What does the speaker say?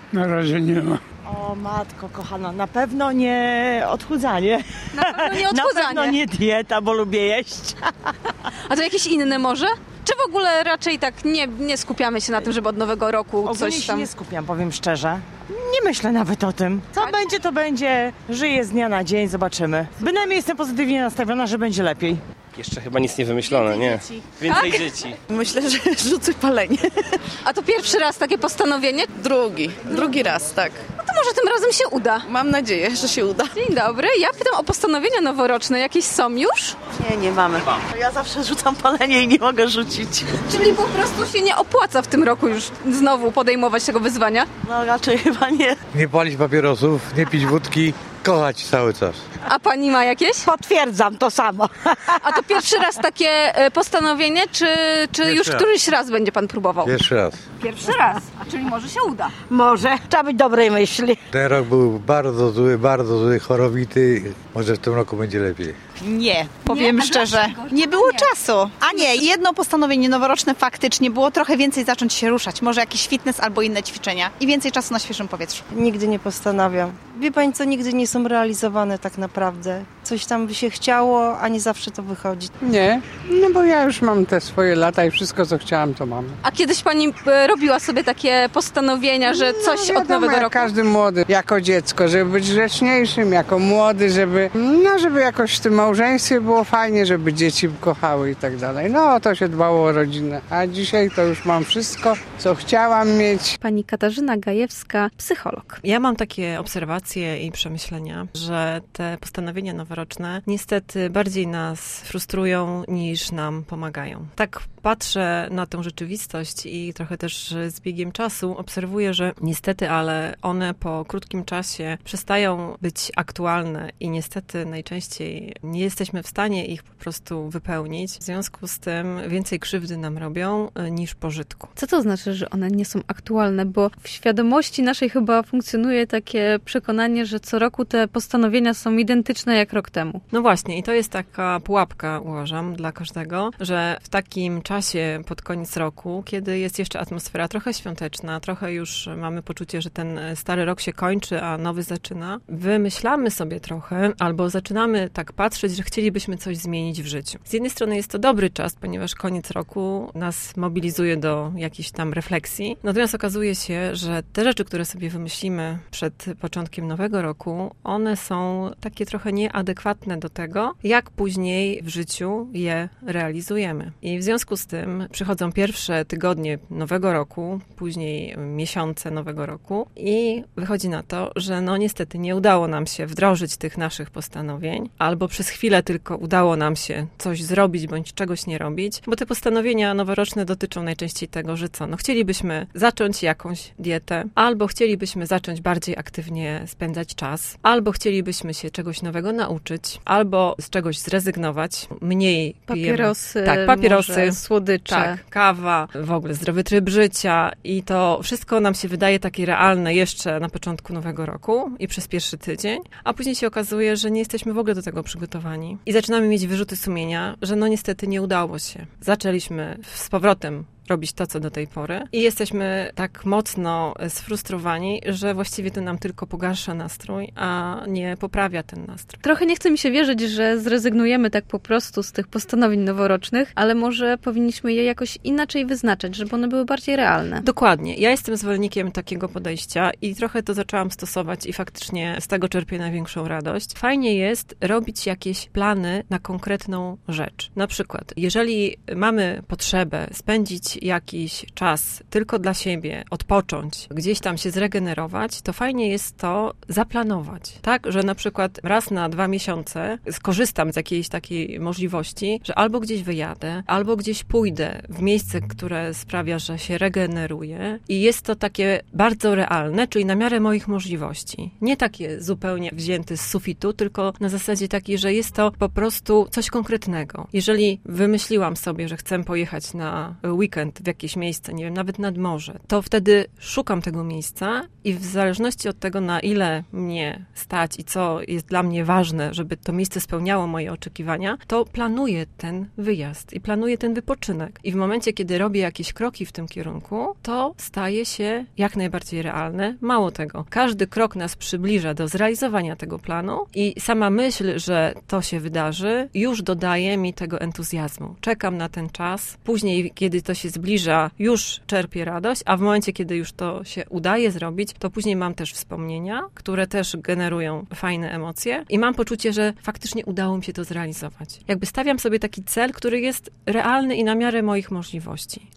Na razie nie ma. O matko kochana, na pewno nie odchudzanie. Na pewno nie odchudzanie. Na pewno nie dieta, bo lubię jeść. A to jakieś inne może? Czy w ogóle raczej tak nie skupiamy się na tym, żeby od nowego roku Ogólnie coś się tam... nie skupiam, powiem szczerze. Nie myślę nawet o tym. Co Tak? będzie, to będzie. Żyję z dnia na dzień, zobaczymy. Bynajmniej jestem pozytywnie nastawiona, że będzie lepiej. Jeszcze chyba nic nie wymyślone, nie? Więcej dzieci. Myślę, że rzucę palenie. A to pierwszy raz takie postanowienie? Drugi raz, tak. No to może tym razem się uda. Mam nadzieję, że się uda. Dzień dobry, ja pytam o postanowienia noworoczne. Jakieś są już? Nie mamy. Ja zawsze rzucam palenie i nie mogę rzucić. Czyli po prostu się nie opłaca w tym roku już znowu podejmować tego wyzwania? No raczej chyba nie. Nie palić papierosów, nie pić wódki, kochać cały czas. A pani ma jakieś? Potwierdzam to samo. A to pierwszy raz takie postanowienie, czy już raz. któryś raz będzie pan próbował? Pierwszy raz. Pierwszy raz, czyli może się uda. Może. Trzeba być dobrej myśli. Ten rok był bardzo zły, chorowity. Może w tym roku będzie lepiej. Nie, powiem szczerze. Nie było czasu. A nie, jedno postanowienie noworoczne faktycznie było trochę więcej zacząć się ruszać. Może jakiś fitness albo inne ćwiczenia. I więcej czasu na świeżym powietrzu. Nigdy nie postanawiam. Wie pani co, nigdy nie są realizowane tak naprawdę. Coś tam by się chciało, a nie zawsze to wychodzi. Nie, no bo ja już mam te swoje lata i wszystko co chciałam to mam. A kiedyś pani robiła sobie takie postanowienia, że coś Wiadomo, od nowego jak roku? każdy młody, jako dziecko, żeby być grzeczniejszym, jako młody, żeby jakoś w tym małżeństwie było fajnie, żeby dzieci kochały i tak dalej. No o to się dbało o rodzinę. A dzisiaj to już mam wszystko, co chciałam mieć. Pani Katarzyna Gajewska, psycholog. Ja mam takie obserwacje i przemyślenia, że te postanowienia noworoczne niestety bardziej nas frustrują niż nam pomagają. Tak patrzę na tę rzeczywistość i trochę też z biegiem czasu obserwuję, że niestety, ale one po krótkim czasie przestają być aktualne i niestety najczęściej nie jesteśmy w stanie ich po prostu wypełnić. W związku z tym więcej krzywdy nam robią niż pożytku. Co to znaczy, że one nie są aktualne? Bo w świadomości naszej chyba funkcjonuje takie przekonanie, że co roku te postanowienia są identyczne jak rok temu. No właśnie i to jest taka pułapka, uważam, dla każdego, że w takim czasie pod koniec roku, kiedy jest jeszcze atmosfera trochę świąteczna, trochę już mamy poczucie, że ten stary rok się kończy, a nowy zaczyna, wymyślamy sobie trochę albo zaczynamy tak patrzeć, że chcielibyśmy coś zmienić w życiu. Z jednej strony jest to dobry czas, ponieważ koniec roku nas mobilizuje do jakiejś tam refleksji, natomiast okazuje się, że te rzeczy, które sobie wymyślimy przed początkiem nowego roku, one są takie trochę nieadekwatne do tego, jak później w życiu je realizujemy. I w związku z tym przychodzą pierwsze tygodnie nowego roku, później miesiące nowego roku i wychodzi na to, że no niestety nie udało nam się wdrożyć tych naszych postanowień, albo przez chwilę tylko udało nam się coś zrobić, bądź czegoś nie robić, bo te postanowienia noworoczne dotyczą najczęściej tego, że co? No chcielibyśmy zacząć jakąś dietę, albo chcielibyśmy zacząć bardziej aktywnie spędzać czas, albo chcielibyśmy się czegoś nowego nauczyć, albo z czegoś zrezygnować, mniej Papierosy, tak, papierosy, może słodycze. tak, kawa, w ogóle zdrowy tryb życia i to wszystko nam się wydaje takie realne jeszcze na początku nowego roku i przez pierwszy tydzień, a później się okazuje, że nie jesteśmy w ogóle do tego przygotowani i zaczynamy mieć wyrzuty sumienia, że no niestety nie udało się. Zaczęliśmy z powrotem robić to, co do tej pory i jesteśmy tak mocno sfrustrowani, że właściwie to nam tylko pogarsza nastrój, a nie poprawia ten nastrój. Trochę nie chce mi się wierzyć, że zrezygnujemy tak po prostu z tych postanowień noworocznych, ale może powinniśmy je jakoś inaczej wyznaczać, żeby one były bardziej realne. Dokładnie. Ja jestem zwolennikiem takiego podejścia i trochę to zaczęłam stosować i faktycznie z tego czerpię największą radość. Fajnie jest robić jakieś plany na konkretną rzecz. Na przykład, jeżeli mamy potrzebę spędzić jakiś czas tylko dla siebie, odpocząć, gdzieś tam się zregenerować, to fajnie jest to zaplanować. Tak, że na przykład raz na 2 miesiące skorzystam z jakiejś takiej możliwości, że albo gdzieś wyjadę, albo gdzieś pójdę w miejsce, które sprawia, że się regeneruję i jest to takie bardzo realne, czyli na miarę moich możliwości. Nie takie zupełnie wzięte z sufitu, tylko na zasadzie takiej, że jest to po prostu coś konkretnego. Jeżeli wymyśliłam sobie, że chcę pojechać na weekend weekend w jakieś miejsce, nie wiem, nawet nad morze, to wtedy szukam tego miejsca i w zależności od tego, na ile mnie stać i co jest dla mnie ważne, żeby to miejsce spełniało moje oczekiwania, to planuję ten wyjazd i planuję ten wypoczynek. I w momencie, kiedy robię jakieś kroki w tym kierunku, to staje się jak najbardziej realne. Mało tego, każdy krok nas przybliża do zrealizowania tego planu i sama myśl, że to się wydarzy, już dodaje mi tego entuzjazmu. Czekam na ten czas, później, kiedy to się zbliża, już czerpię radość, a w momencie, kiedy już to się udaje zrobić, to później mam też wspomnienia, które też generują fajne emocje i mam poczucie, że faktycznie udało mi się to zrealizować. Jakby stawiam sobie taki cel, który jest realny i na miarę moich możliwości.